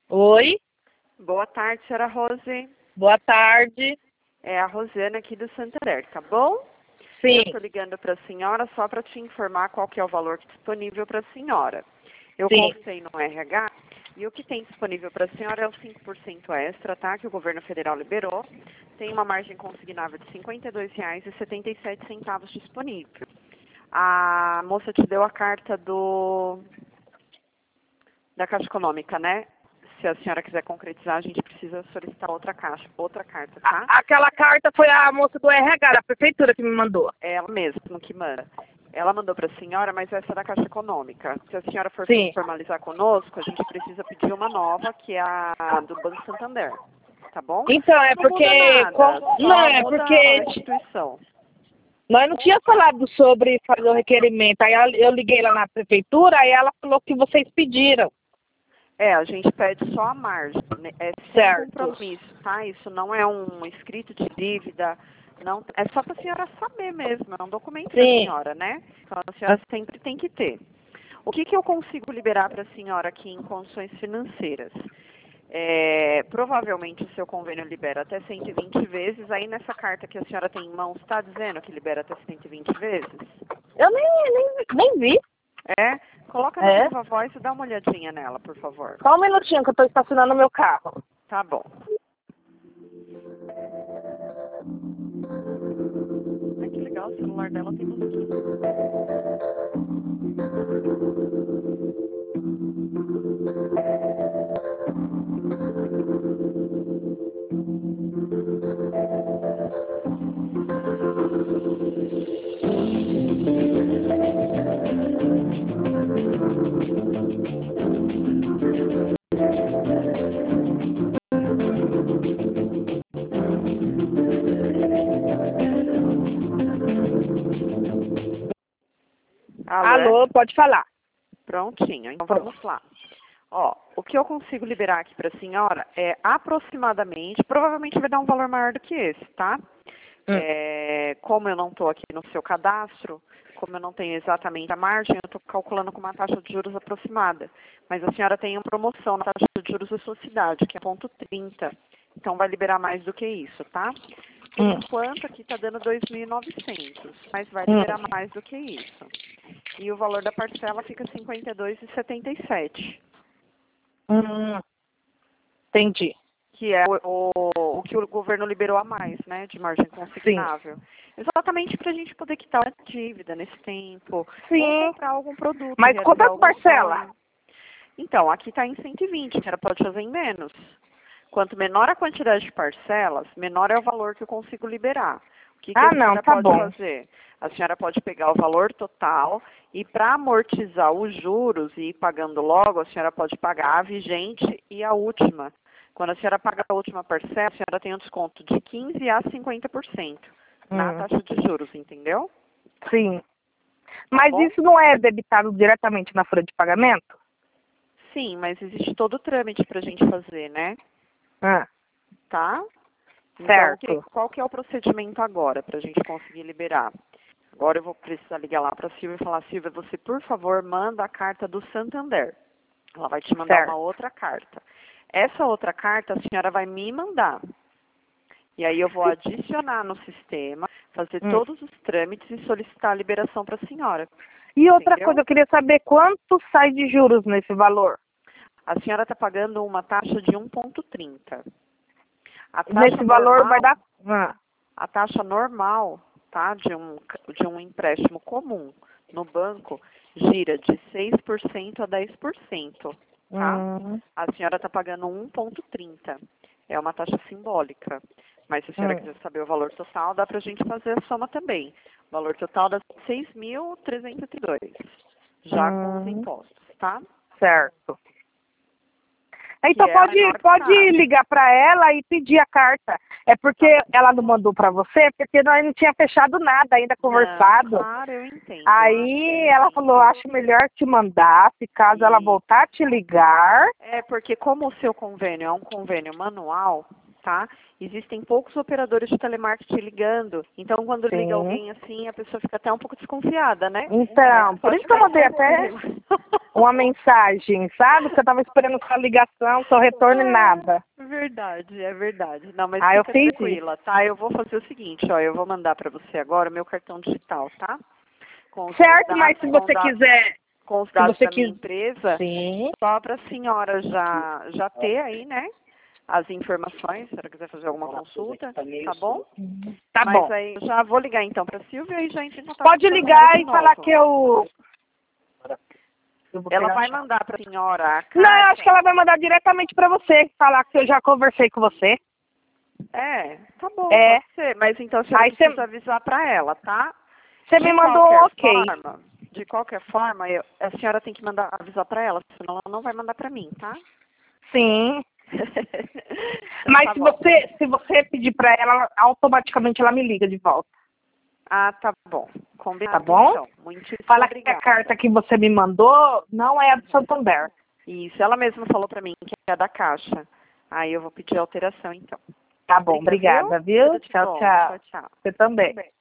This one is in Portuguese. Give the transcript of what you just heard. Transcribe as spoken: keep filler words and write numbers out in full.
Oi, Boa tarde, senhora Rose. boa tarde. É a Rosiana aqui do Santander, tá bom? Sim, Eu estou ligando para a senhora só para te informar qual que é o valor disponível para a senhora. Eu sim. consultei no R H e o que tem disponível para a senhora é o cinco por cento extra, tá? Que o governo federal liberou. Tem uma margem consignável de cinquenta e dois reais e setenta e sete centavos disponível. A moça te deu a carta do da Caixa Econômica, né? Se a senhora quiser concretizar, a gente precisa solicitar outra caixa, outra carta, tá? A- aquela carta foi a moça do R H, da prefeitura, que me mandou. É ela mesma que manda. Ela mandou para a senhora, mas essa é da Caixa Econômica. Se a senhora for Sim. formalizar conosco, a gente precisa pedir uma nova, que é a do Banco Santander. Tá bom? Então, é Não muda porque... nada, com- só Não, é muda porque a instituição. nós não tínhamos falado sobre fazer o requerimento. Aí eu eu liguei lá na prefeitura, aí ela falou que vocês pediram. É, a gente pede só a margem, né? É sem Certo. compromisso, tá? Isso não é um escrito de dívida, não, é só para a senhora saber mesmo, é um documento da Sim. senhora, né? Então a senhora sempre tem que ter. O que, que eu consigo liberar para a senhora aqui em condições financeiras? É, provavelmente o seu convênio libera até cento e vinte vezes, aí nessa carta que a senhora tem em mãos, está dizendo que libera até cento e vinte vezes? Eu nem, nem, nem vi. É? Coloca na É? viva voz e dá uma olhadinha nela, por favor. Só um minutinho que eu tô estacionando o meu carro. Tá bom. Ai, que legal, o celular dela tem musiquinha. Alô, é? Alô, pode falar. Prontinho, então vamos lá. Ó, o que eu consigo liberar aqui para a senhora é aproximadamente, provavelmente vai dar um valor maior do que esse, tá? Hum. É, como eu não estou aqui no seu cadastro, como eu não tenho exatamente a margem, eu estou calculando com uma taxa de juros aproximada. Mas a senhora tem uma promoção na taxa de juros da sua cidade, que é ponto trinta. Então vai liberar mais do que isso, tá? Por Hum. enquanto aqui está dando dois mil e novecentos, mas vai Hum. liberar mais do que isso. E o valor da parcela fica cinquenta e dois reais e setenta e sete. Hum. Entendi. Que é o, o, o que o governo liberou a mais, né, de margem consignável. Exatamente para a gente poder quitar a dívida nesse tempo, Sim. ou comprar algum produto, Mas realizar quantas algum parcelas? sonho. Então, aqui está em cento e vinte, a senhora pode fazer em menos. Quanto menor a quantidade de parcelas, menor é o valor que eu consigo liberar. O que, que Ah, a não, senhora tá pode bom. fazer? A senhora pode pegar o valor total e para amortizar os juros e ir pagando logo, a senhora pode pagar a vigente e a última. Quando a senhora paga a última parcela, a senhora tem um desconto de quinze a cinquenta por cento na Hum. taxa de juros, entendeu? Sim. Tá Mas bom? isso não é debitado diretamente na folha de pagamento? Sim, mas existe todo o trâmite para a gente fazer, né? Ah, Tá? Então, certo. que, qual que é o procedimento agora para a gente conseguir liberar? Agora eu vou precisar ligar lá para a Silvia e falar, Silvia, você, por favor, manda a carta do Santander. Ela vai te mandar Certo. uma outra carta. Essa outra carta a senhora vai me mandar. E aí eu vou adicionar no sistema, fazer Hum. todos os trâmites e solicitar a liberação para a senhora. E outra Entendeu? coisa, eu queria saber quanto sai de juros nesse valor? A senhora está pagando uma taxa de um ponto trinta. A taxa Nesse valor normal, vai dar... Ah, a taxa normal, tá, de um, de um empréstimo comum no banco gira de seis por cento a dez por cento, tá? hum, A senhora está pagando um ponto trinta. É uma taxa simbólica. Mas se a senhora hum. quiser saber o valor total, dá para a gente fazer a soma também. O valor total dá seis mil trezentos e dois, já com os Hum. impostos, tá? Certo. Então Que é a pode, menor pode taxa. ligar para ela e pedir a carta. É porque ela não mandou para você, porque nós não tinha fechado nada ainda conversado. Não, claro, eu entendo. Aí Eu ela falou, entendo. acho melhor te mandar, se caso ela E voltar a te ligar. é porque como o seu convênio é um convênio manual, tá? Existem poucos operadores de telemarketing ligando, então quando Sim. liga alguém assim, a pessoa fica até um pouco desconfiada, né? Então, por Pode isso que eu ficar mandei até tranquila. uma mensagem, sabe? Que eu tava esperando sua ligação, seu retorno e nada. É verdade, é verdade. Não, mas Ah, eu fica fiz tranquila, tá? Eu vou fazer o seguinte, ó, eu vou mandar para você agora o meu cartão digital, tá? Com os meus Certo, dados, mas se com, você da- quiser, com os se dados você da minha quiser, empresa, sim, só para a senhora já, já ter aí, né? As informações, se ela quiser fazer alguma consulta, tá bom? tá Mas bom. aí, já vou ligar então para a Silvia e já entra em contato Pode com a senhora ligar de e falar novo. que eu... eu vou Ela pegar a vai chave. mandar para a senhora a Não, eu acho que carta? ela vai mandar diretamente pra você, falar que eu já conversei com você. É, tá bom, É. pode ser. Mas então a senhora Aí precisa você avisar para ela, tá? você me De mandou um qualquer ok. forma, de qualquer forma, eu- a senhora tem que mandar avisar para ela, senão ela não vai mandar para mim, tá? Sim. Então Mas tá se bom. você, se você pedir pra ela, automaticamente ela me liga de volta. Ah, tá bom. Tá Combinado bom? então. Muitíssimo Fala que a obrigada. carta que você me mandou não é a do Santander. Isso, ela mesma falou para mim que é da Caixa. Aí eu vou pedir alteração então. Tá bom, Obrigada, viu? obrigada, viu? Tudo de Tchau, bom. tchau. Tchau, tchau. Você também.